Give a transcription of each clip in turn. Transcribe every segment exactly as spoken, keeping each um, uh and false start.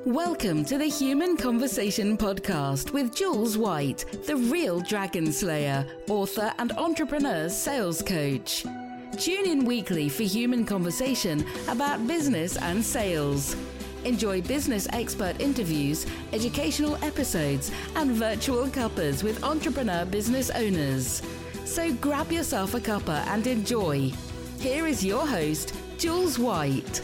Welcome to the Human Conversation podcast with Jules White, the real dragon slayer, author and entrepreneur sales coach. Tune in weekly for human conversation about business and sales. Enjoy business expert interviews, educational episodes, and virtual cuppers with entrepreneur business owners. So grab yourself a cuppa and enjoy. Here is your host, Jules White.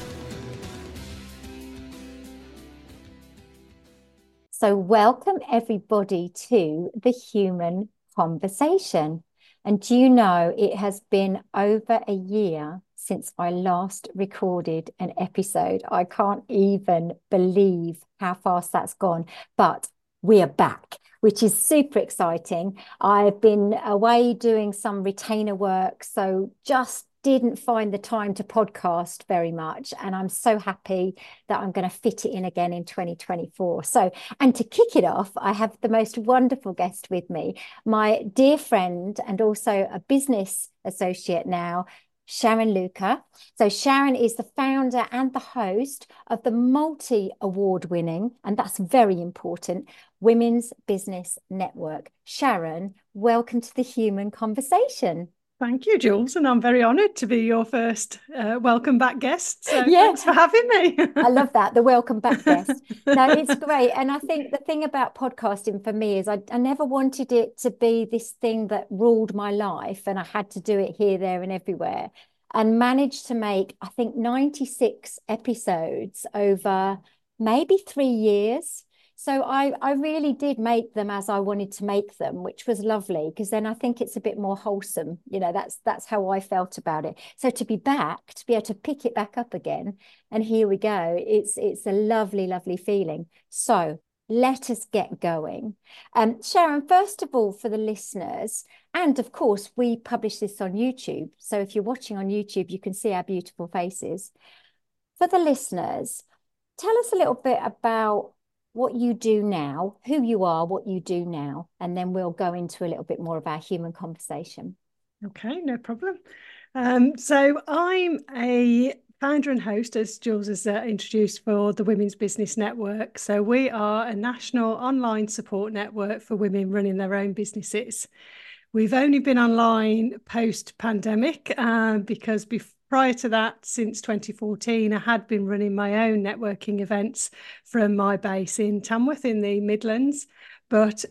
So welcome everybody to the Human Conversation. And do you know, it has been over a year since I last recorded an episode. I can't even believe how fast that's gone, but we are back, which is super exciting. I've been away doing some retainer work, so just didn't find the time to podcast very much. And I'm so happy that I'm going to fit it in again in twenty twenty-four. So, and to kick it off, I have the most wonderful guest with me, my dear friend and also a business associate now, Sharon Luca. So Sharon is the founder and the host of the multi-award winning, and that's very important, Women's Business Network. Sharon, welcome to the Human Conversation. Thank you, Jules, and I'm very honoured to be your first uh, welcome back guest. So yeah. Thanks for having me. I love that, the welcome back guest. No, it's great. And I think the thing about podcasting for me is I, I never wanted it to be this thing that ruled my life and I had to do it here, there and everywhere, and managed to make, I think, ninety-six episodes over maybe three years. So I, I really did make them as I wanted to make them, which was lovely, because then I think it's a bit more wholesome. You know, that's that's how I felt about it. So to be back, to be able to pick it back up again, and here we go. It's it's a lovely, lovely feeling. So let us get going. Um, Sharon, first of all, for the listeners, and of course, we publish this on YouTube. So if you're watching on YouTube, you can see our beautiful faces. For the listeners, tell us a little bit about what you do now, who you are, what you do now, and then we'll go into a little bit more of our human conversation. Okay, no problem. Um, so I'm a founder and host, as Jules has uh, introduced, for the Women's Business Network. So we are a national online support network for women running their own businesses. We've only been online post-pandemic uh, because before Prior to that, since twenty fourteen, I had been running my own networking events from my base in Tamworth in the Midlands. But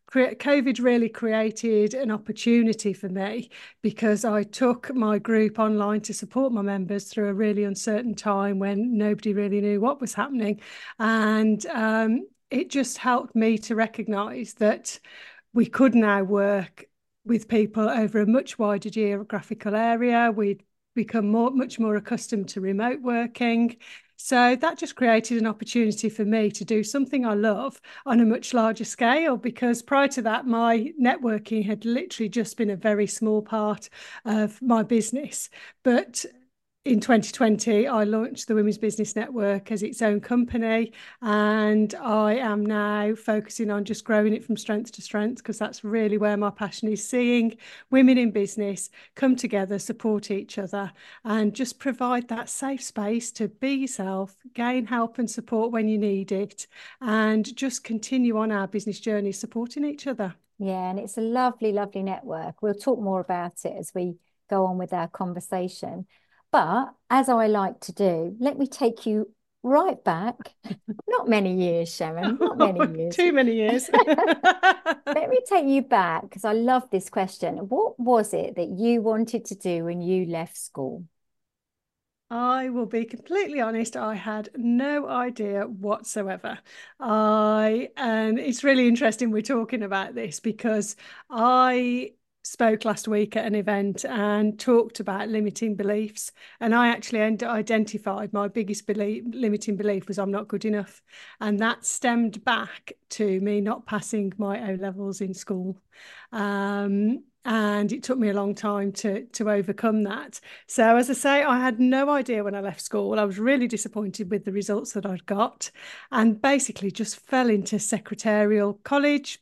COVID really created an opportunity for me because I took my group online to support my members through a really uncertain time when nobody really knew what was happening. And um, it just helped me to recognise that we could now work with people over a much wider geographical area. We'd become more, much more accustomed to remote working. So that just created an opportunity for me to do something I love on a much larger scale, because prior to that, my networking had literally just been a very small part of my business. But in twenty twenty, I launched the Women's Business Network as its own company, and I am now focusing on just growing it from strength to strength, because that's really where my passion is, seeing women in business come together, support each other, and just provide that safe space to be yourself, gain help and support when you need it, and just continue on our business journey supporting each other. Yeah, and it's a lovely, lovely network. We'll talk more about it as we go on with our conversation. But as I like to do, let me take you right back. Not many years, Sharon, not many years. Too many years. Let me take you back, because I love this question. What was it that you wanted to do when you left school? I will be completely honest, I had no idea whatsoever. I and it's really interesting we're talking about this, because I spoke last week at an event and talked about limiting beliefs, and I actually identified my biggest belief, limiting belief was I'm not good enough, and that stemmed back to me not passing my O levels in school. Um, and it took me a long time to to overcome that. So as I say, I had no idea when I left school. I was really disappointed with the results that I'd got, and basically just fell into secretarial college,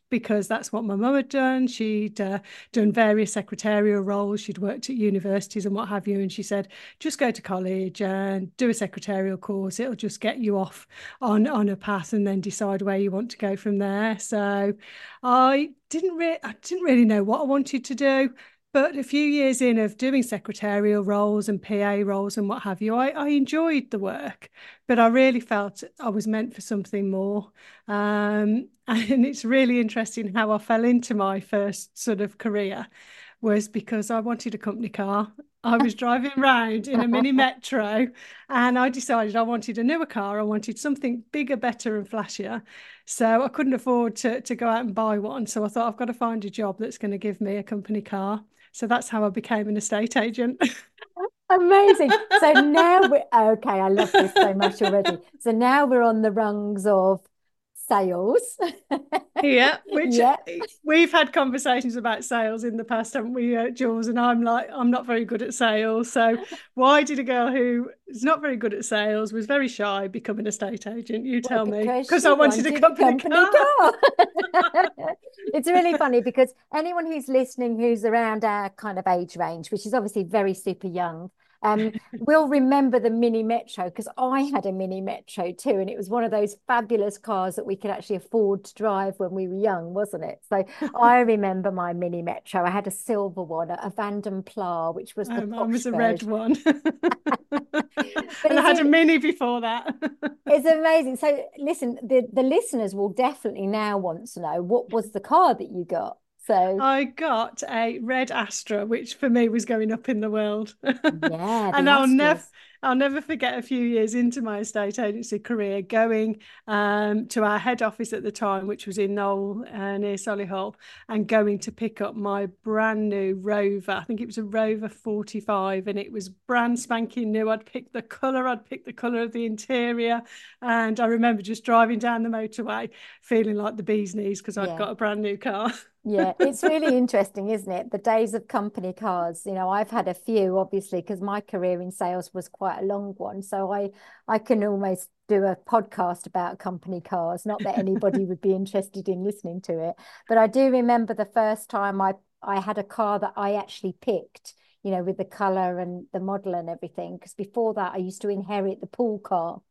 because that's what my mum had done. She'd uh, done various secretarial roles. She'd worked at universities and what have you. And she said, just go to college and do a secretarial course. It'll just get you off on, on a path and then decide where you want to go from there. So I didn't really, I didn't really know what I wanted to do. But a few years in of doing secretarial roles and P A roles and what have you, I, I enjoyed the work, but I really felt I was meant for something more. Um, and it's really interesting how I fell into my first sort of career was because I wanted a company car. I was driving around in a mini metro and I decided I wanted a newer car. I wanted something bigger, better and flashier. So I couldn't afford to, to go out and buy one. So I thought I've got to find a job that's going to give me a company car. So that's how I became an estate agent. Amazing. So now we're okay. I love this so much already. So now we're on the rungs of sales. Yeah, which yeah. we've had conversations about sales in the past, haven't we, uh, Jules? And I'm like, I'm not very good at sales. So why did a girl who is not very good at sales, was very shy, become an estate agent? You tell well, me. Because I wanted, wanted a company, a company car. car. It's really funny because anyone who's listening who's around our kind of age range, which is obviously very super young, um, will remember the Mini Metro, because I had a Mini Metro too, and it was one of those fabulous cars that we could actually afford to drive when we were young, wasn't it? So I remember my Mini Metro. I had a silver one, a Vanden Plas, which was the um, posh I was a version. red one. But and I had it, a Mini before that. It's amazing. So listen, the, the listeners will definitely now want to know, what was the car that you got? So I got a red Astra, which for me was going up in the world. Yeah, and the I'll never, Astras. I'll never forget a few years into my estate agency career going um, to our head office at the time, which was in Knowle uh, near Solihull, and going to pick up my brand new Rover. I think it was a Rover forty-five, and it was brand spanking new. I'd picked the colour, I'd picked the colour of the interior, and I remember just driving down the motorway feeling like the bee's knees because I'd Yeah. got a brand new car. Yeah, it's really interesting, isn't it? The days of company cars. You know, I've had a few, obviously, because my career in sales was quite a long one. So I I can almost do a podcast about company cars. Not that anybody would be interested in listening to it, but I do remember the first time I I had a car that I actually picked, you know, with the color and the model and everything. Because before that, I used to inherit the pool car.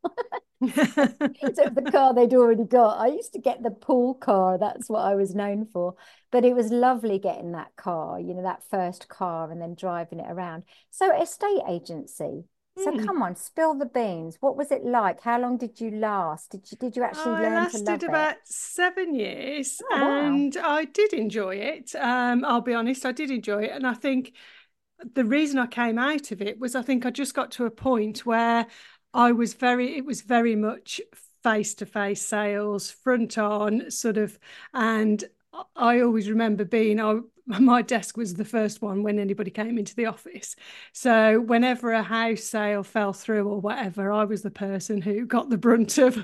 So the car they'd already got. I used to get the pool car. That's what I was known for. But it was lovely getting that car, you know, that first car, and then driving it around. So estate agency. So Mm. come on, spill the beans. What was it like? How long did you last? Did you did you actually I learn to love lasted it? about seven years Oh, wow. and I did enjoy it. Um, I'll be honest, I did enjoy it. And I think the reason I came out of it was I think I just got to a point where I was very, it was very much face-to-face sales, front on sort of, and I always remember being, I, my desk was the first one when anybody came into the office. So whenever a house sale fell through or whatever, I was the person who got the brunt of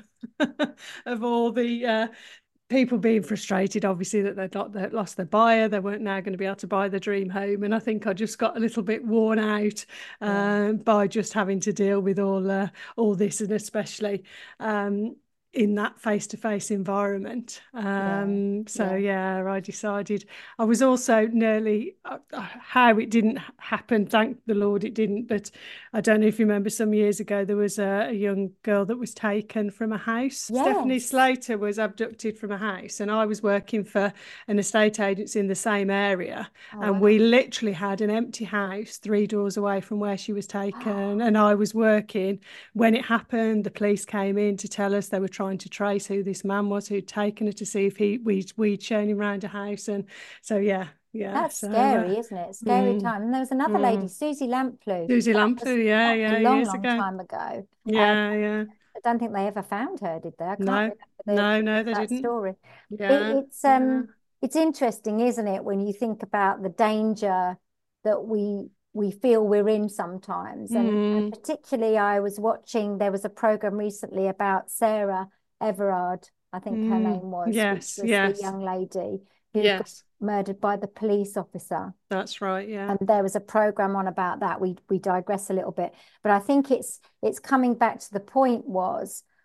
of all the uh, people being frustrated, obviously, that they'd not, they'd lost their buyer, they weren't now going to be able to buy the dream home. And I think I just got a little bit worn out Yeah. uh, by just having to deal with all uh, all this, and especially um, in that face-to-face environment. Yeah. Um, so Yeah. yeah, I decided. I was also nearly uh, how it didn't happen. Thank the Lord it didn't. But I don't know if you remember, some years ago there was a, a young girl that was taken from a house. Stephanie Yes. Slater was abducted from a house, and I was working for an estate agency in the same area, Oh, and wow. we literally had an empty house three doors away from where she was taken. And I was working when it happened. The police came in to tell us they were trying to trace who this man was who'd taken her, to see if he we we'd shown him around a house. And so yeah, yeah. That's So scary, uh, isn't it? Scary mm, time. And there was another lady, mm. Susie Lamplugh. Susie That was, Lamplugh, yeah, that was a yeah, long, years long ago. time ago. Um, Yeah, yeah. I don't think they ever found her, did they? I can't No, remember the, no, no, they that didn't. story. It, Yeah, it's yeah. um, it's interesting, isn't it, when you think about the danger that we we feel we're in sometimes. And, and Mm, particularly, I was watching. There was a program recently about Sarah Everard, I think her mm. name was, which Yes, was the yes, young lady who got yes. murdered by the police officer. That's right. Yeah. And there was a program on about that. We we digress a little bit, but I think it's it's coming back to the point was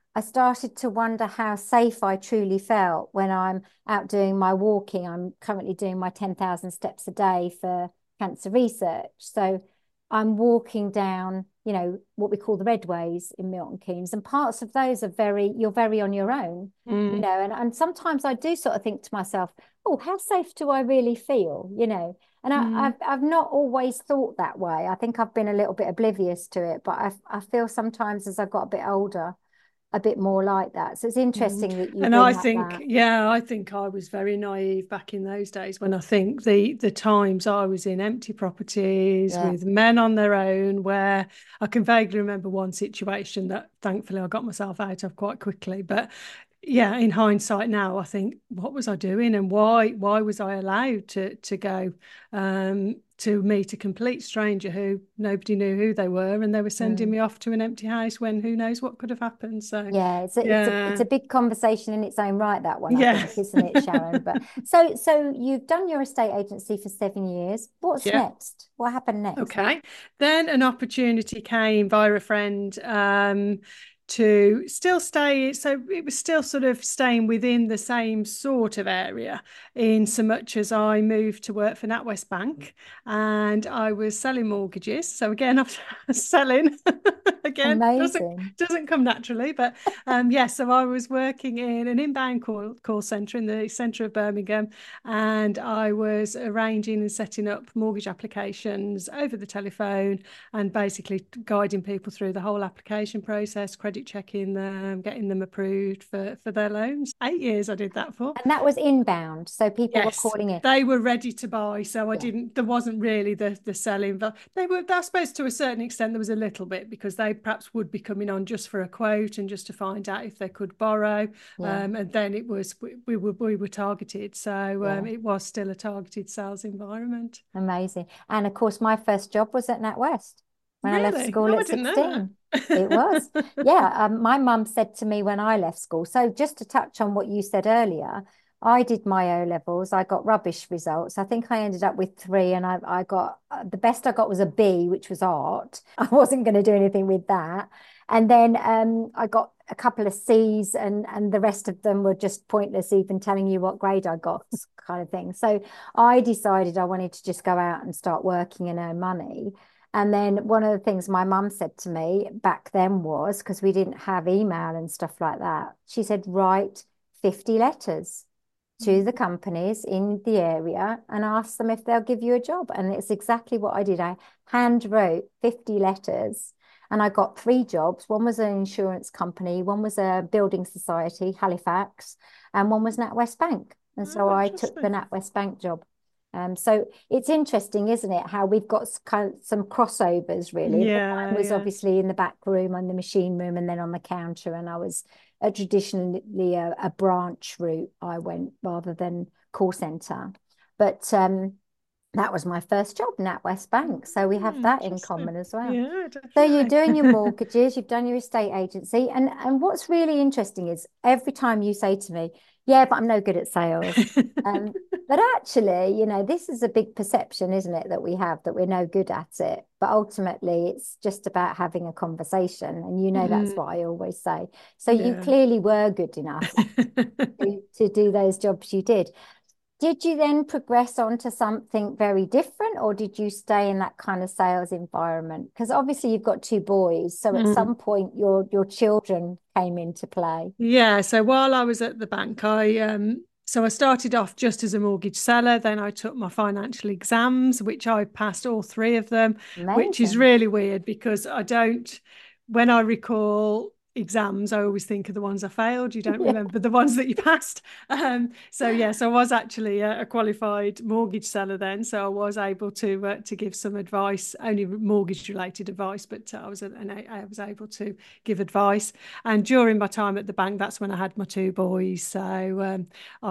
I started to wonder how safe I truly felt when I'm out doing my walking. I'm currently doing my ten thousand steps a day for cancer research. So I'm walking down, you know, what we call the Redways in Milton Keynes, and parts of those are very, you're very on your own, you Mm. know, and, and sometimes I do sort of think to myself, oh, how safe do I really feel, you know? And I, Mm. I've I've not always thought that way. I think I've been a little bit oblivious to it, but I I feel sometimes as I got a bit older, a bit more like that. So it's Mm. interesting that you And bring I up think, that. yeah, I think I was very naive back in those days when I think the the times I was in empty properties Yeah, with men on their own, where I can vaguely remember one situation that thankfully I got myself out of quite quickly. But yeah, in hindsight now, I think, what was I doing, and why why was I allowed to to go um, to meet a complete stranger who nobody knew who they were, and they were sending mm. me off to an empty house when who knows what could have happened. So Yeah, it's a it's a it's yeah, a big conversation in its own right, that one, I yeah, think, isn't it, Sharon? But so so you've done your estate agency for seven years. What's yeah. next? What happened next? Okay. Then an opportunity came via a friend um, to still stay. So it was still sort of staying within the same sort of area, in so much as I moved to work for NatWest Bank and I was selling mortgages. So again, I'm selling again, doesn't Amazing. doesn't come naturally, but um, yes. Yeah, so I was working in an inbound call call centre in the centre of Birmingham, and I was arranging and setting up mortgage applications over the telephone and basically guiding people through the whole application process, credit checking them, getting them approved for, for their loans. Eight years I did that for. And that was inbound, so people were Yes, calling in. they were ready to buy, so I Yeah, didn't. There wasn't really the the selling, but they were. I suppose to a certain extent there was a little bit, because they perhaps would be coming on just for a quote and just to find out if they could borrow, yeah, um, and then it was we, we were we were targeted, so um, yeah. it was still a targeted sales environment. Amazing. And of course, my first job was at NatWest when I left Really? school Oh, I at didn't know sixteen. It that. was. Yeah. Um, my mum said to me when I left school, so just to touch on what you said earlier, I did my O levels. I got rubbish results. I think I ended up with three, and I, I got uh, the best I got was a B, which was art. I wasn't going to do anything with that. And then um, I got a couple of C's, and and the rest of them were just pointless, even telling you what grade I got, kind of thing. So I decided I wanted to just go out and start working and earn money. And then one of the things my mum said to me back then was, because we didn't have email and stuff like that, she said, write fifty letters to the companies in the area and ask them if they'll give you a job. And it's exactly what I did. I hand wrote fifty letters and I got three jobs. One was an insurance company, one was a building society, Halifax, and one was NatWest Bank. And so Oh, I took the interesting. NatWest Bank job. Um, so it's interesting, isn't it, how we've got kind of some crossovers, really. But Yeah, mine was yeah. obviously in the back room and the machine room and then on the counter. And I was a traditionally a, a branch route I went rather than call center. But um, that was my first job, NatWest Bank. So we have Mm, that in interesting. common as well. Yeah, So you're definitely. doing your mortgages, you've done your estate agency, and and what's really interesting is every time you say to me, "Yeah, but I'm no good at sales," um, but actually, you know, this is a big perception, isn't it, that we have that we're no good at it. But ultimately, it's just about having a conversation, and you know that's Mm, what I always say. So you yeah. clearly were good enough to, to do those jobs you did. Did you then progress on to something very different, or did you stay in that kind of sales environment? Because obviously you've got two boys, so at Mm. some point your your children came into play. Yeah, so while I was at the bank, I um so I started off just as a mortgage seller, then I took my financial exams, which I passed all three of them, which is Amazing. really weird because I don't, when I recall exams, I always think of the ones I failed. You don't Yeah. remember the ones that you passed. Um, so yes, I was actually a, a qualified mortgage seller then, so I was able to uh, to give some advice, only mortgage related advice, but I was an, I was able to give advice. And during my time at the bank, that's when I had my two boys. So um, I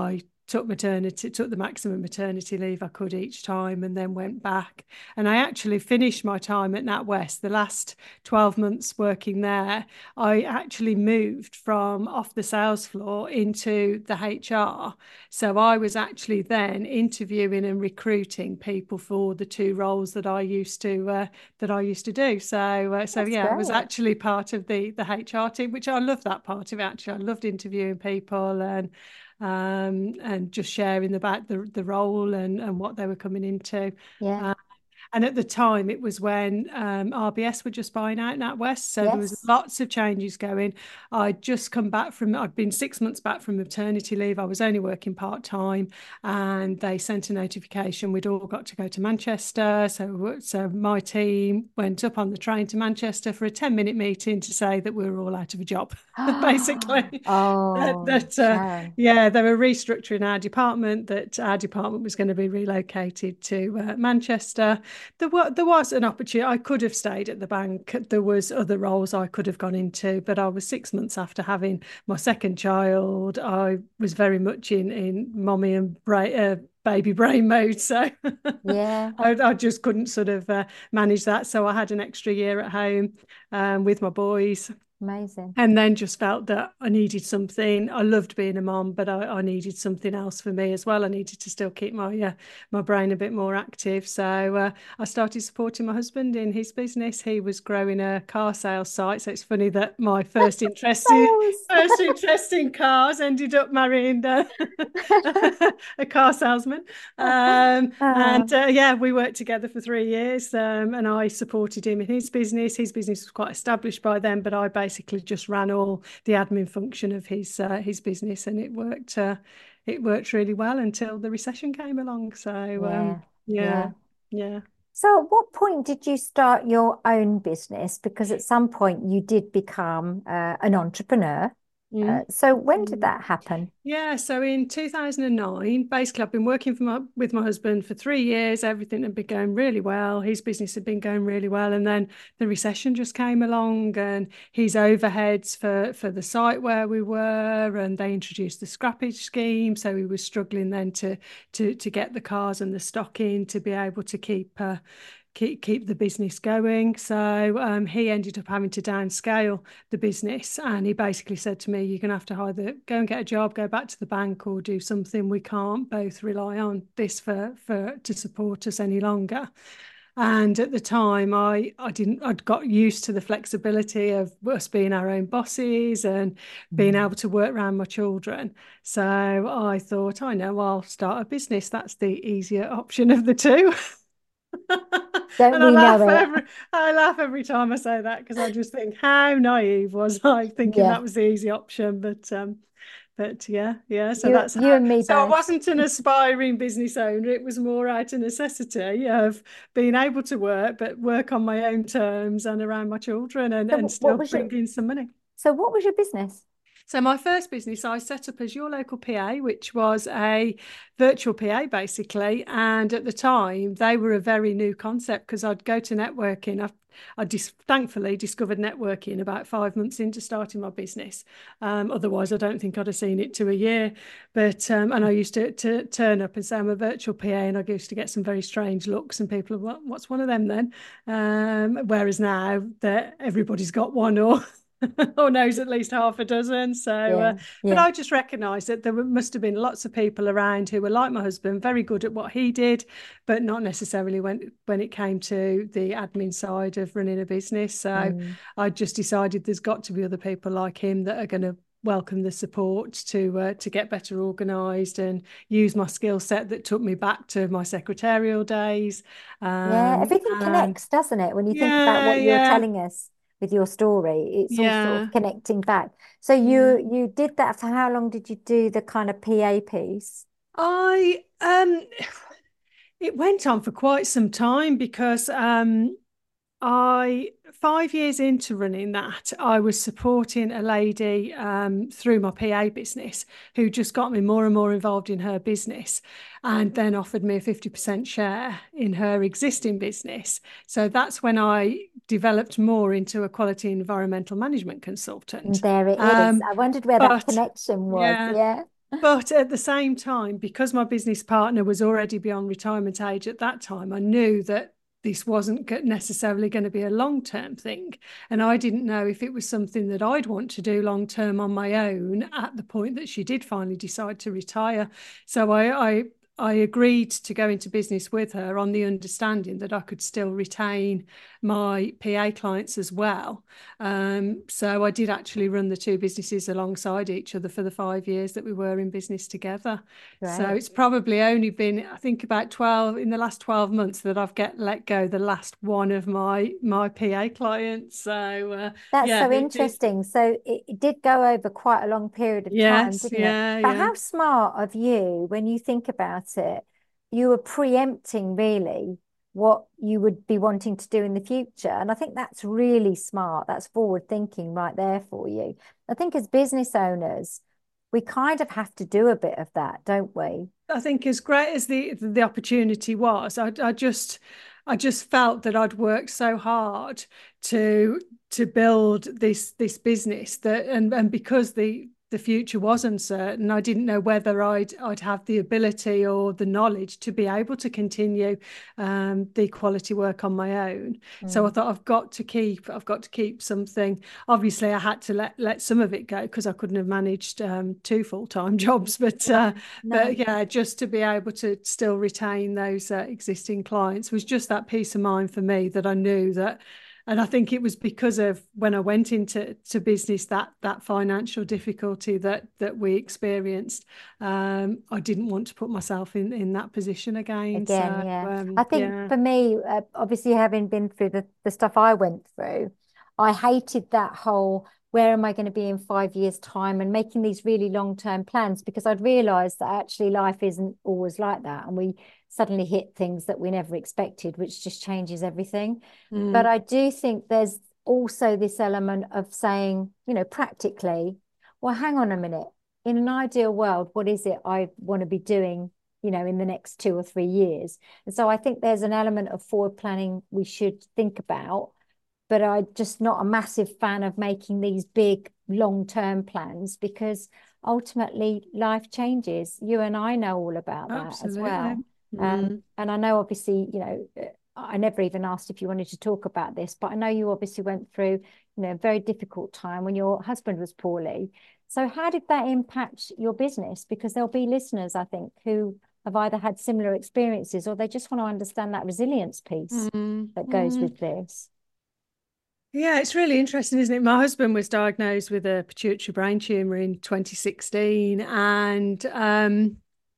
took maternity, took the maximum maternity leave I could each time, and then went back. And I actually finished my time at NatWest, the last twelve months working there. I actually moved from off the sales floor into the H R. So I was actually then interviewing and recruiting people for the two roles that I used to uh, that I used to do. So uh, so That's yeah, great. I was actually part of the the H R team, which I love that part of it. Actually, I loved interviewing people and um, and just sharing about the the role and and what they were coming into. Yeah. Uh, and at the time, it was when um, R B S were just buying out NatWest, so there was Yes. lots of changes going. I'd just come back from, I'd been six months back from maternity leave. I was only working part time, and they sent a notification we'd all got to go to Manchester. So, so my team went up on the train to Manchester for a ten minute meeting to say that we were all out of a job, basically. that, Oh, that uh, Sharon. yeah, they were restructuring our department. That our department was going to be relocated to uh, Manchester. There was, there was an opportunity. I could have stayed at the bank. There was other roles I could have gone into, but I was six months after having my second child. I was very much in in mommy and bra- uh, baby brain mode, so Yeah. I, I just couldn't sort of uh, manage that. So I had an extra year at home um, with my boys. Amazing. And then just felt that I needed something. I loved being a mom, but I, I needed something else for me as well. I needed to still keep my uh, my brain a bit more active. So uh, I started supporting my husband in his business. He was growing a car sales site. So it's funny that my first interest in, Sales. first interest in cars ended up marrying uh, a car salesman. Um, and Oh, uh, yeah, we worked together for three years, um, and I supported him in his business. His business was quite established by then, but I basically just ran all the admin function of his uh, his business, and it worked. Uh, it worked really well until the recession came along. So um, yeah. yeah, Yeah. yeah. So at what point did you start your own business? Because at some point you did become uh, an entrepreneur. Uh, Mm. so when did Mm. that happen? Yeah, so in two thousand nine, basically, I've been working for my, with my husband for three years. Everything had been going really well. His business had been going really well. And then the recession just came along, and his overheads for, for the site where we were, and they introduced the scrappage scheme. So he was struggling then to, to, to get the cars and the stock in to be able to keep uh, keep keep the business going. So um, he ended up having to downscale the business, and he basically said to me, "You're going to have to either go and get a job, go back to the bank, or do something. We can't both rely on this for for to support us any longer." And at the time, I I didn't I'd got used to the flexibility of us being our own bosses and being Mm. able to work around my children. So I thought, I know, I'll start a business. That's the easier option of the two. Don't And I we know laugh it? every I laugh every time I say that, because I just think, how naive was I thinking Yeah. that was the easy option. But um but yeah, yeah. So You that's you how, and me so I both. wasn't an aspiring business owner. It was more out of necessity of being able to work, but work on my own terms and around my children, and, So and what still was your bring in some money. so what was your business? So my first business I set up as Your Local P A, which was a virtual P A basically. And at the time, they were a very new concept, because I'd go to networking. I, I dis thankfully discovered networking about five months into starting my business. Um, otherwise, I don't think I'd have seen it to a year. But um, and I used to, to turn up and say I'm a virtual P A, and I used to get some very strange looks, and people are, what, what's one of them then? Um, whereas now that everybody's got one, or or knows at least half a dozen. So, uh, Yeah, but yeah. I just recognised that there must have been lots of people around who were like my husband, very good at what he did, but not necessarily when when it came to the admin side of running a business. So Mm. I just decided there's got to be other people like him that are going to welcome the support to uh, to get better organised and use my skill set that took me back to my secretarial days. Yeah, Um, everything and connects, doesn't it? When you think about yeah, what you're yeah, telling us with your story, it's all sort yeah, of connecting back. So yeah. you you did that for how long did you do the kind of P A piece? I um it went on for quite some time, because um I five years into running that, I was supporting a lady um, through my P A business, who just got me more and more involved in her business, and then offered me a fifty percent share in her existing business. So that's when I developed more into a quality environmental management And consultant. there it is. Um, I wondered where that but connection was. yeah, Yeah. But at the same time, because my business partner was already beyond retirement age at that time, I knew that this wasn't necessarily going to be a long-term thing. And I didn't know if it was something that I'd want to do long-term on my own at the point that she did finally decide to retire. So I, I I agreed to go into business with her on the understanding that I could still retain my P A clients as well. Um, so I did actually run the two businesses alongside each other for the five years that we were in business together. Right. So it's probably only been, I think, about twelve in the last twelve months that I've get let go the last one of my my P A clients. So uh, That's yeah, so it, it, interesting. So it, it did go over quite a long period of time, yes, didn't it? yeah, But yeah. how smart of you, when you think about it, you were preempting really what you would be wanting to do in the future. And I think that's really smart. That's forward thinking right there for you. I think as business owners, we kind of have to do a bit of that, don't we? I think as great as the the opportunity was, I, I just I just felt that I'd worked so hard to to build this this business that and and because the the future was uncertain, I didn't know whether I'd I'd have the ability or the knowledge to be able to continue um, the quality work on my own. Mm. So I thought I've got to keep I've got to keep something. Obviously, I had to let let some of it go because I couldn't have managed um, two full-time jobs. But uh, no. but yeah, just to be able to still retain those uh, existing clients was just that peace of mind for me that I knew that. And I think it was because of when I went into to business, that that financial difficulty that that we experienced, um, I didn't want to put myself in, in that position again. Again, so, yeah. Um, I think yeah. for me, uh, obviously having been through the, the stuff I went through, I hated that whole, where am I going to be in five years' time, and making these really long-term plans, because I'd realized that actually life isn't always like that. And we suddenly hit things that we never expected, which just changes everything. Mm. But I do think there's also this element of saying, you know, practically, well, hang on a minute. In an ideal world, what is it I want to be doing, you know, in the next two or three years? And so I think there's an element of forward planning we should think about, but I'm just not a massive fan of making these big long-term plans, because ultimately life changes. You and I know all about that. Absolutely. As well. Mm. Um, and I know, obviously, you know, I never even asked if you wanted to talk about this, but I know you obviously went through, you know, a very difficult time when your husband was poorly. So how did that impact your business? Because there'll be listeners, I think, who have either had similar experiences, or they just want to understand that resilience piece mm. that goes mm. with this. Yeah, it's really interesting, isn't it? My husband was diagnosed with a pituitary brain tumor in twenty sixteen, and um,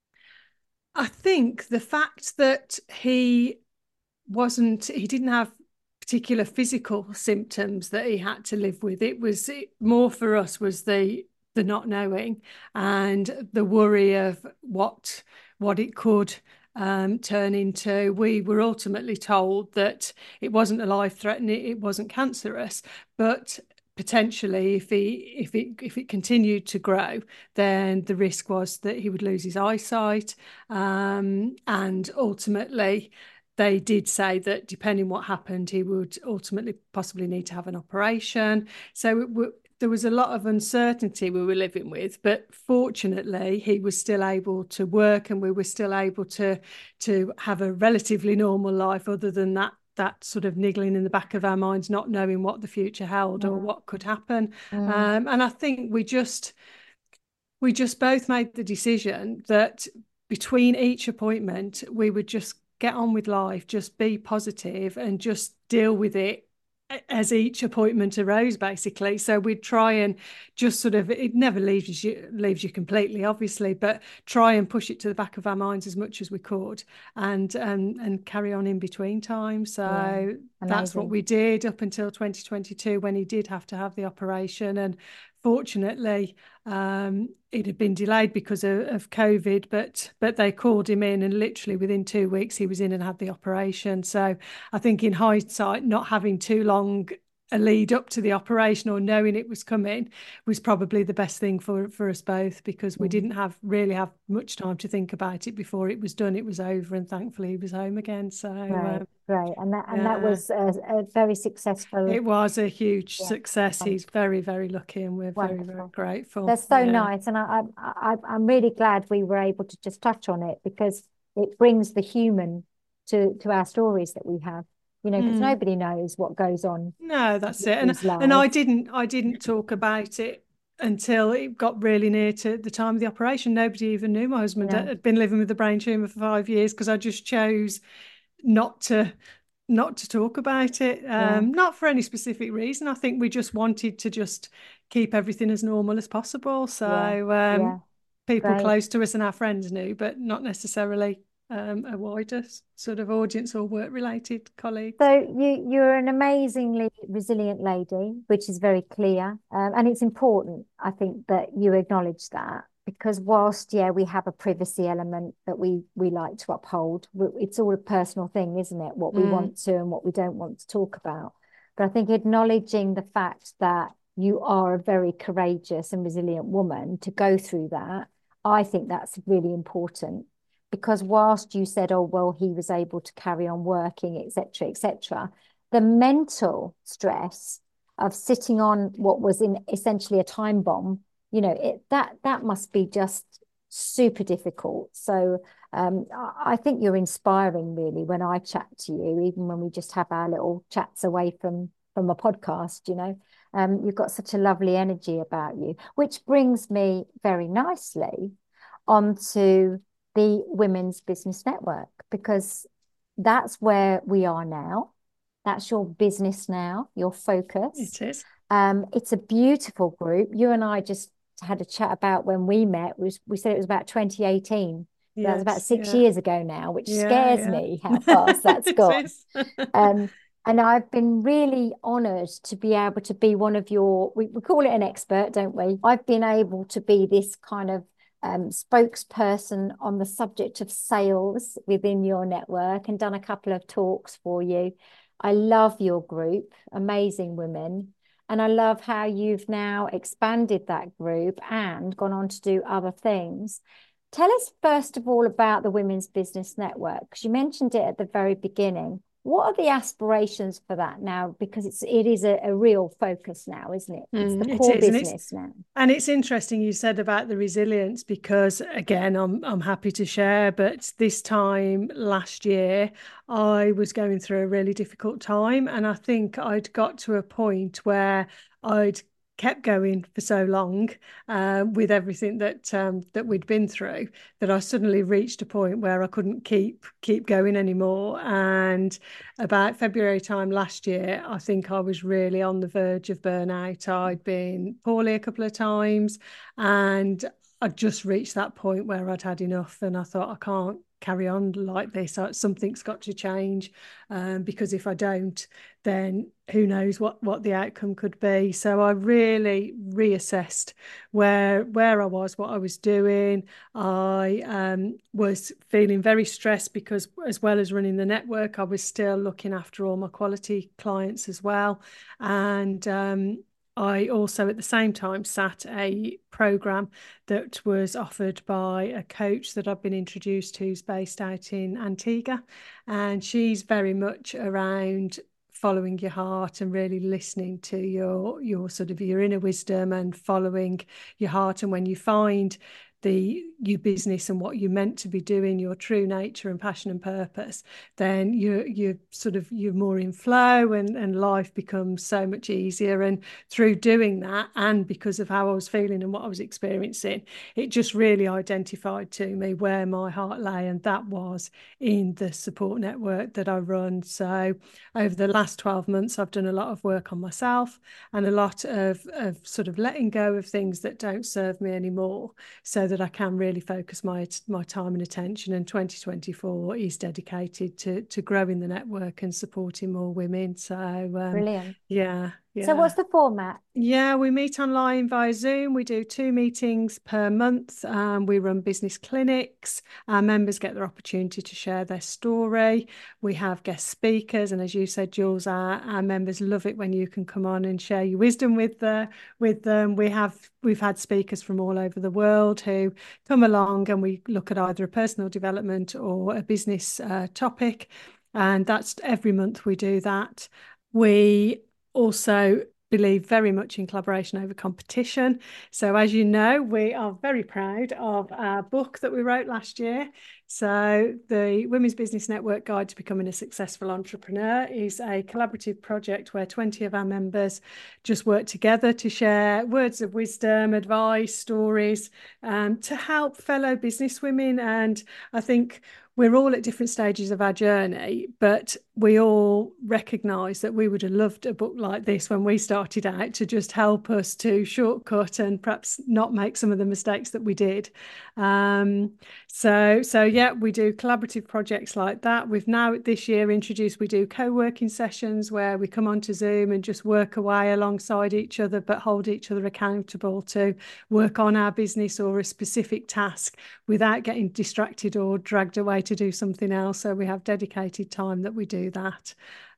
I think the fact that he wasn't, he didn't have particular physical symptoms that he had to live with. It was it, more for us was the the not knowing and the worry of what what it could um, turn into. We were ultimately told that it wasn't a life-threatening, it wasn't cancerous, but potentially if he if it if it continued to grow, then the risk was that he would lose his eyesight, um, and ultimately they did say that depending what happened, he would ultimately possibly need to have an operation. So it, there was a lot of uncertainty we were living with, but fortunately he was still able to work, and we were still able to to have a relatively normal life, other than that that sort of niggling in the back of our minds, not knowing what the future held mm. or what could happen. Mm. Um, and I think we just we just both made the decision that between each appointment, we would just get on with life, just be positive and just deal with it as each appointment arose, basically. So we'd try and just sort of, it never leaves you leaves you completely, obviously, but try and push it to the back of our minds as much as we could, and and, and carry on in between time. So yeah, that's what we did up until twenty twenty-two, when he did have to have the operation. And fortunately, um, it had been delayed because of, of COVID, but but they called him in, and literally within two weeks he was in and had the operation. So I think in hindsight, not having too long a lead up to the operation, or knowing it was coming, was probably the best thing for for us both, because we Mm. didn't have really have much time to think about it before it was done. It was over, and thankfully he was home again. So Right, um, right. And that and that yeah, was a, a very successful, it was a huge yeah, success. um, He's very, very lucky, and we're very, very wonderful. grateful. That's so Yeah. nice. And I, I, I, I'm really glad we were able to just touch on it, because it brings the human to, to our stories that we have, you know, because Mm. nobody knows what goes on No, in that's it. And people's and I lives. didn't I didn't talk about it until it got really near to the time of the operation. Nobody even knew my husband Yeah, had been living with a brain tumor for five years, because I just chose not to not to talk about it. yeah, Um, not for any specific reason. I think we just wanted to just keep everything as normal as possible. yeah, So um, yeah. people Great. close to us and our friends knew, but not necessarily um, a wider sort of audience or work-related colleagues. So you you're an amazingly resilient lady, which is very clear, um, and it's important, I think, that you acknowledge that, because whilst, yeah, we have a privacy element that we we like to uphold, it's all a personal thing, isn't it? What we Mm. want to and what we don't want to talk about. But I think acknowledging the fact that you are a very courageous and resilient woman to go through that, I think that's really important, because whilst you said, oh, well, he was able to carry on working, et cetera, et cetera, the mental stress of sitting on what was in essentially a time bomb, you know, it that that must be just super difficult. So um, I think you're inspiring, really, when I chat to you, even when we just have our little chats away from from a podcast, you know. Um, you've got such a lovely energy about you, which brings me very nicely onto the Women's Business Network, because that's where we are now. That's your business now, your focus. It is. Um, it's a beautiful group. You and I just had a chat about when we met. We, we said it was about twenty eighteen. So that's about Yes. six Yeah. years ago now, which Yeah. scares Yeah. me how fast that's It gone. is. Um, and I've been really honoured to be able to be one of your, we, we call it an expert, don't we? I've been able to be this kind of um, spokesperson on the subject of sales within your network, and done a couple of talks for you. I love your group, amazing women. And I love how you've now expanded that group and gone on to do other things. Tell us, first of all, about the Women's Business Network, because you mentioned it at the very beginning. What are the aspirations for that now? Because it's it is a, a real focus now, isn't it? It's the Mm, it core is, and it's business now. and it's interesting you said about the resilience, because again, I'm I'm happy to share, but this time last year I was going through a really difficult time, and I think I'd got to a point where I'd kept going for so long uh, with everything that um, that we'd been through, that I suddenly reached a point where I couldn't keep keep going anymore. And about February time last year, I think I was really on the verge of burnout. I'd been poorly a couple of times, and I'd just reached that point where I'd had enough, and I thought, I can't carry on like this. Something's got to change, um, because if I don't, then who knows what what the outcome could be. So I really reassessed where where I was, what I was doing. I um, was feeling very stressed, because as well as running the network, I was still looking after all my quality clients as well. And um, I also at the same time sat a program that was offered by a coach that I've been introduced to, who's based out in Antigua, and she's very much around following your heart and really listening to your your sort of your inner wisdom and following your heart. And when you find the your business and what you're meant to be doing, your true nature and passion and purpose, then you you sort of you're more in flow, and and life becomes so much easier. And through doing that, and because of how I was feeling and what I was experiencing, it just really identified to me where my heart lay, and that was in the support network that I run. So over the last twelve months, I've done a lot of work on myself, and a lot of of sort of letting go of things that don't serve me anymore, so that I can really focus my my time and attention. And twenty twenty-four is dedicated to to growing the network and supporting more women. So um, Brilliant. yeah, So Yeah. what's the format? Yeah, we meet online via Zoom. We do two meetings per month. Um, we run business clinics. Our members get their opportunity to share their story. We have guest speakers, and as you said, Jules, our, our members love it when you can come on and share your wisdom with the with them. We have we've had speakers from all over the world who come along, and we look at either a personal development or a business uh, topic, and that's every month we do that. We also believe very much in collaboration over competition. So as you know, we are very proud of our book that we wrote last year. So the Women's Business Network Guide to Becoming a Successful Entrepreneur is a collaborative project where twenty of our members just work together to share words of wisdom, advice, stories, um, to help fellow business women. And I think we're all at different stages of our journey, but we all recognise that we would have loved a book like this when we started out to just help us to shortcut and perhaps not make some of the mistakes that we did. Um, so, so yeah, we do collaborative projects like that. We've now this year introduced, we do co-working sessions where we come onto Zoom and just work away alongside each other, but hold each other accountable to work on our business or a specific task without getting distracted or dragged away to do something else. So we have dedicated time that we do that.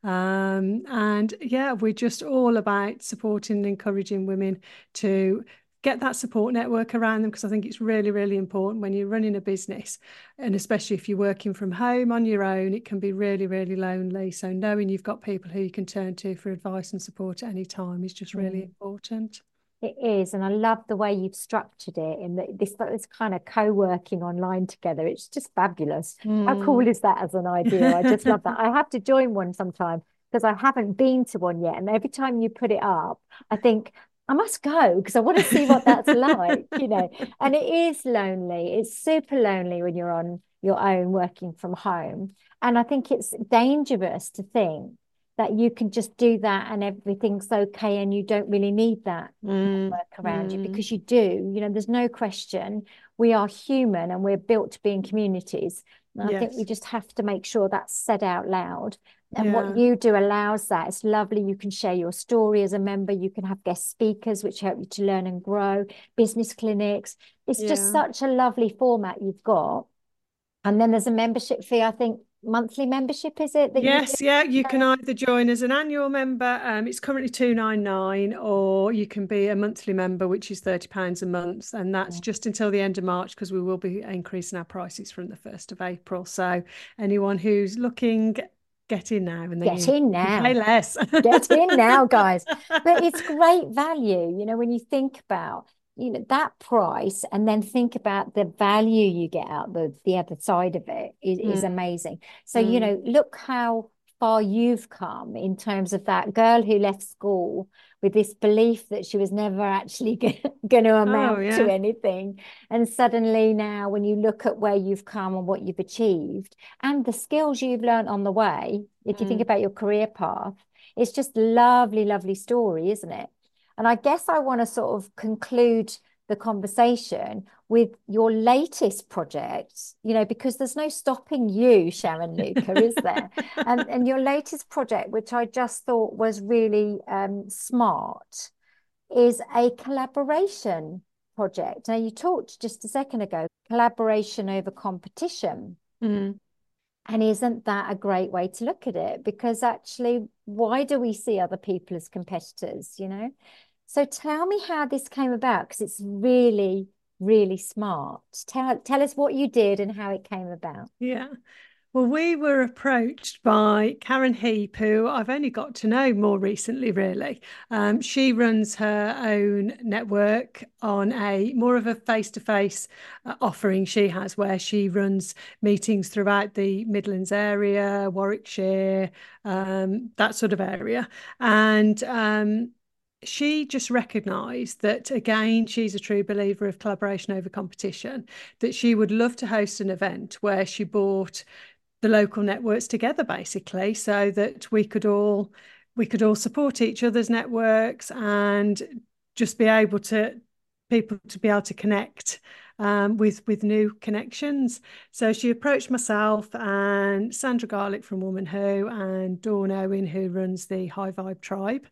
Um, and yeah, we're just all about supporting and encouraging women to get that support network around them, because I think it's really, really important when you're running a business, and especially if you're working from home on your own, it can be really, really lonely. So knowing you've got people who you can turn to for advice and support at any time is just really mm. important. It is, and I love the way you've structured it in the, this, this kind of co-working online together. It's just fabulous. Mm. How cool is that as an idea? I just love that. I have to join one sometime because I haven't been to one yet. And every time you put it up, I think, I must go because I want to see what that's like, you know. And it is lonely. It's super lonely when you're on your own working from home. And I think it's dangerous to think that you can just do that and everything's okay and you don't really need that mm. work around mm. you, because you do. You know, there's no question. We are human and we're built to be in communities. And yes. I think we just have to make sure that's said out loud. And yeah. what you do allows that. It's lovely. You can share your story as a member. You can have guest speakers, which help you to learn and grow, business clinics. It's yeah. just such a lovely format you've got. And then there's a membership fee, I think, monthly membership, is it? That yes, you yeah. You can either join as an annual member. Um, it's currently two ninety-nine, or you can be a monthly member, which is thirty pounds a month. And that's yeah. just until the end of March, because we will be increasing our prices from the first of April. So anyone who's looking, get in now. And then get in now. Pay less. Get in now, guys. But it's great value, you know, when you think about, you know, that price, and then think about the value you get out the the other side of it is, mm. is amazing. So mm. you know, look how far you've come in terms of that girl who left school with this belief that she was never actually going to amount oh, yeah. to anything, and suddenly now when you look at where you've come and what you've achieved and the skills you've learned on the way, if mm. you think about your career path, it's just lovely, lovely story, isn't it? And I guess I want to sort of conclude the conversation with your latest project, you know, because there's no stopping you, Sharon Luca, is there? And, and your latest project, which I just thought was really um, smart, is a collaboration project. Now, you talked just a second ago, collaboration over competition. Mm. And isn't that a great way to look at it? Because actually, why do we see other people as competitors, you know? So tell me how this came about, because it's really, really smart. Tell, tell us what you did and how it came about. Yeah. Well, we were approached by Karen Heap, who I've only got to know more recently, really. Um, she runs her own network on a more of a face-to-face uh, offering she has, where she runs meetings throughout the Midlands area, Warwickshire, um, that sort of area. And um, she just recognised that, again, she's a true believer of collaboration over competition, that she would love to host an event where she brought the local networks together, basically, so that we could all we could all support each other's networks and just be able to people to be able to connect um, with with new connections. So she approached myself and Sandra Garlick from Woman Who and Dawn Owen, who runs the High Vibe Tribe.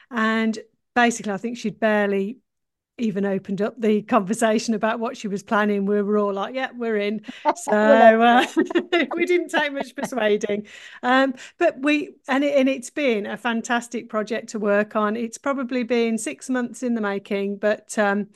And basically, I think she'd barely even opened up the conversation about what she was planning. We were all like, yeah, we're in. So uh, we didn't take much persuading. Um, but we, and, it, and it's been a fantastic project to work on. It's probably been six months in the making, but um,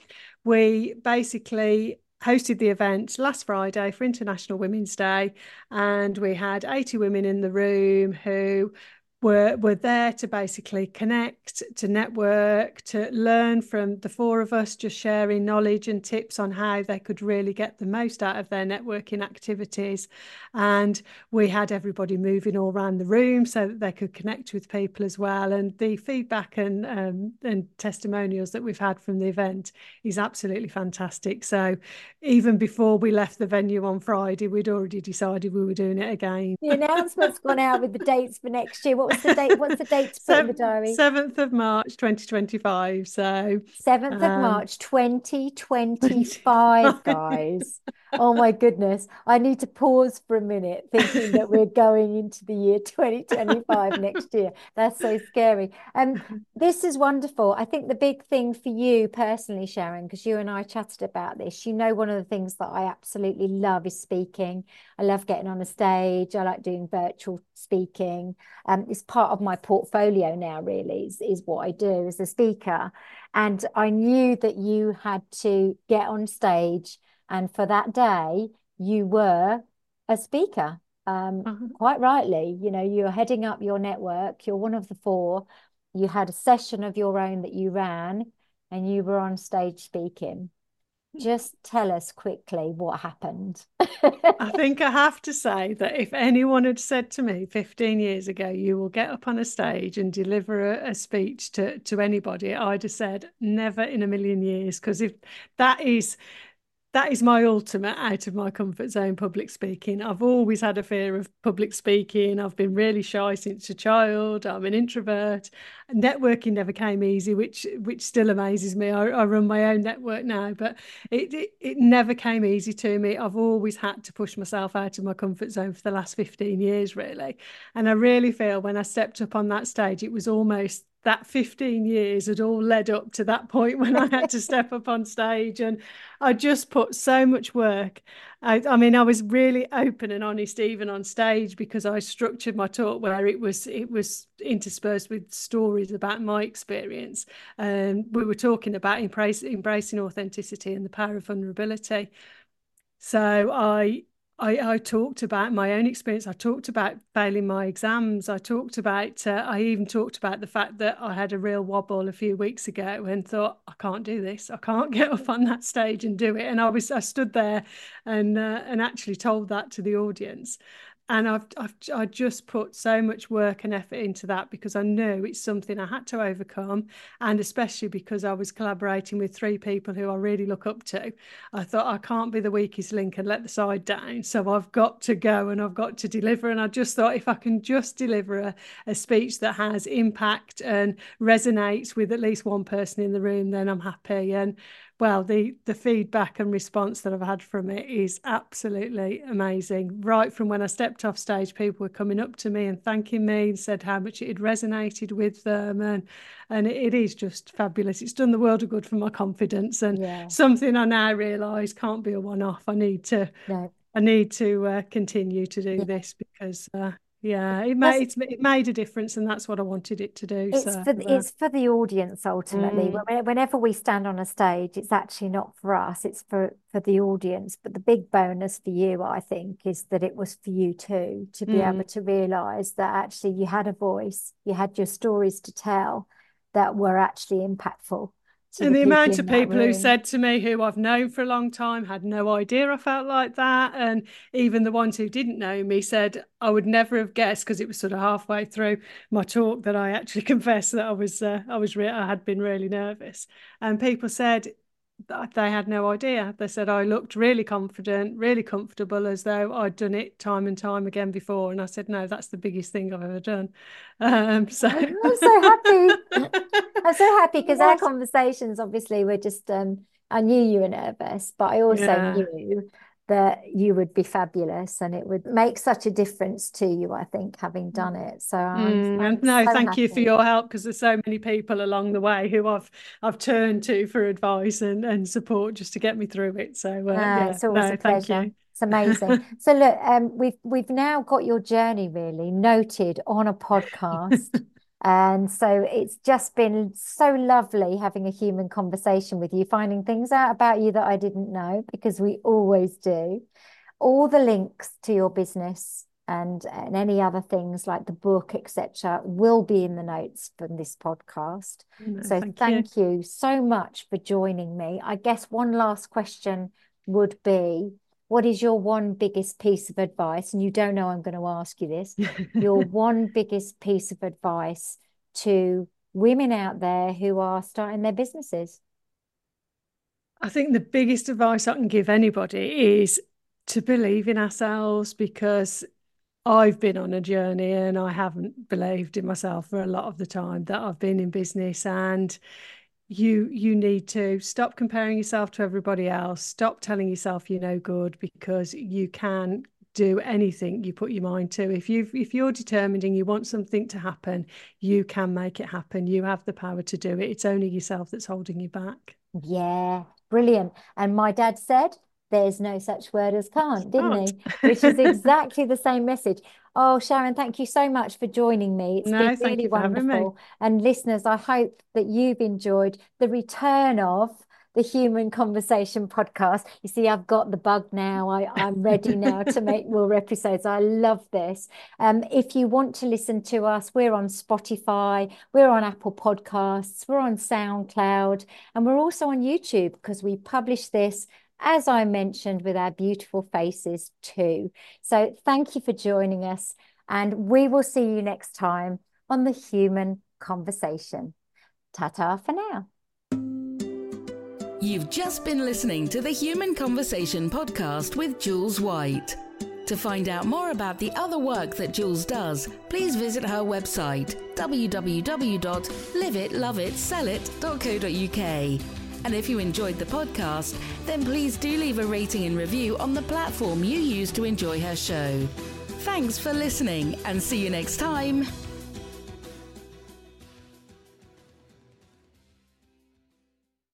we basically hosted the event last Friday for International Women's Day, and we had eighty women in the room who were were there to basically connect, to network, to learn from the four of us, just sharing knowledge and tips on how they could really get the most out of their networking activities. And we had everybody moving all around the room so that they could connect with people as well. And the feedback and um, and testimonials that we've had from the event is absolutely fantastic. So even before we left the venue on Friday, we'd already decided we were doing it again. The announcement's gone out with the dates for next year. What was the date? What's the date to put in the diary? seventh of March, twenty twenty-five. So seventh of March, twenty twenty-five, guys. Oh my goodness. I need to pause for a minute thinking that we're going into the year twenty twenty-five next year. That's so scary. And um, this is wonderful. I think the big thing for you personally, Sharon, because you and I chatted about this, you know, one of the things that I absolutely love is speaking. I love getting on a stage. I like doing virtual speaking. Um, it's part of my portfolio now, really, is, is what I do as a speaker. And I knew that you had to get on stage, and for that day, you were a speaker. Um, uh-huh. Quite rightly, you know, you're heading up your network. You're one of the four. You had a session of your own that you ran, and you were on stage speaking. Just tell us quickly what happened. I think I have to say that if anyone had said to me fifteen years ago, you will get up on a stage and deliver a, a speech to, to anybody, I'd have said never in a million years, because if that is that is my ultimate out of my comfort zone, public speaking. I've always had a fear of public speaking. I've been really shy since a child. I'm an introvert. Networking never came easy, which which still amazes me. I, I run my own network now, but it, it it never came easy to me. I've always had to push myself out of my comfort zone for the last fifteen years, really. And I really feel when I stepped up on that stage, it was almost that fifteen years had all led up to that point when I had to step up on stage, and I just put so much work. I, I mean, I was really open and honest even on stage, because I structured my talk where it was it was interspersed with stories about my experience. Um, we were talking about embrace, embracing authenticity and the power of vulnerability. So I I, I talked about my own experience. I talked about failing my exams. I talked about, uh, I even talked about the fact that I had a real wobble a few weeks ago and thought, I can't do this. I can't get up on that stage and do it. And I was, I stood there and uh, and actually told that to the audience. And I've, I've I just put so much work and effort into that, because I knew it's something I had to overcome. And especially because I was collaborating with three people who I really look up to, I thought I can't be the weakest link and let the side down. So I've got to go and I've got to deliver. And I just thought, if I can just deliver a, a speech that has impact and resonates with at least one person in the room, then I'm happy. And well, the the feedback and response that I've had from it is absolutely amazing. Right from when I stepped off stage, people were coming up to me and thanking me and said how much it had resonated with them, and and it, it is just fabulous. It's done the world of good for my confidence, and yeah. something I now realise can't be a one-off. I need to no. I need to uh, continue to do yeah. this, because uh, yeah, it made it's, it made a difference, and that's what I wanted it to do. It's so, for uh, it's for the audience ultimately. Mm. Whenever we stand on a stage, it's actually not for us; it's for for the audience. But the big bonus for you, I think, is that it was for you too, to be mm. able to realise that actually you had a voice, you had your stories to tell that were actually impactful. And the, the amount of people room. who said to me, who I've known for a long time, had no idea I felt like that. And even the ones who didn't know me said I would never have guessed, because it was sort of halfway through my talk that I actually confessed that I was uh, I was re- I had been really nervous. And people said that they had no idea. They said I looked really confident, really comfortable, as though I'd done it time and time again before. And I said, no, that's the biggest thing I've ever done. Um, so I'm so happy. I'm so happy, because our conversations obviously were just, um, I knew you were nervous, but I also yeah. knew that you would be fabulous and it would make such a difference to you, I think, having done it. So I'm, Mm, I'm and no, so thank happy. you for your help, because there's so many people along the way who I've I've turned to for advice and, and support just to get me through it. So uh, No, yeah, it's always no, a thank pleasure. you. It's amazing. So look, um, we've we've now got your journey really noted on a podcast. And so it's just been so lovely having a human conversation with you, finding things out about you that I didn't know, because we always do. All the links to your business and, and any other things like the book, et cetera, will be in the notes from this podcast. No, so thank thank you. you so much for joining me. I guess one last question would be, what is your one biggest piece of advice? And you don't know I'm going to ask you this. Your one biggest piece of advice to women out there who are starting their businesses? I think the biggest advice I can give anybody is to believe in ourselves, because I've been on a journey and I haven't believed in myself for a lot of the time that I've been in business. And you you need to stop comparing yourself to everybody else. Stop telling yourself you're no good, because you can do anything you put your mind to. If you if you're determined and you want something to happen, you can make it happen. You have the power to do it. It's only yourself that's holding you back. Yeah, brilliant. And my dad said, there's no such word as can't, didn't Can't. he? Which is exactly the same message. Oh, Sharon, thank you so much for joining me. It's been No, thank really you for having me. wonderful. And listeners, I hope that you've enjoyed the return of the Human Conversation podcast. You see, I've got the bug now. I, I'm ready now to make more episodes. I love this. Um, if you want to listen to us, we're on Spotify, we're on Apple Podcasts, we're on SoundCloud, and we're also on YouTube, because we publish this, as I mentioned, with our beautiful faces too. So thank you for joining us, and we will see you next time on the Human Conversation. Ta-ta for now. You've just been listening to the Human Conversation podcast with Jules White. To find out more about the other work that Jules does, please visit her website, w w w dot live it love it sell it dot co dot u k. And if you enjoyed the podcast, then please do leave a rating and review on the platform you use to enjoy her show. Thanks for listening, and see you next time.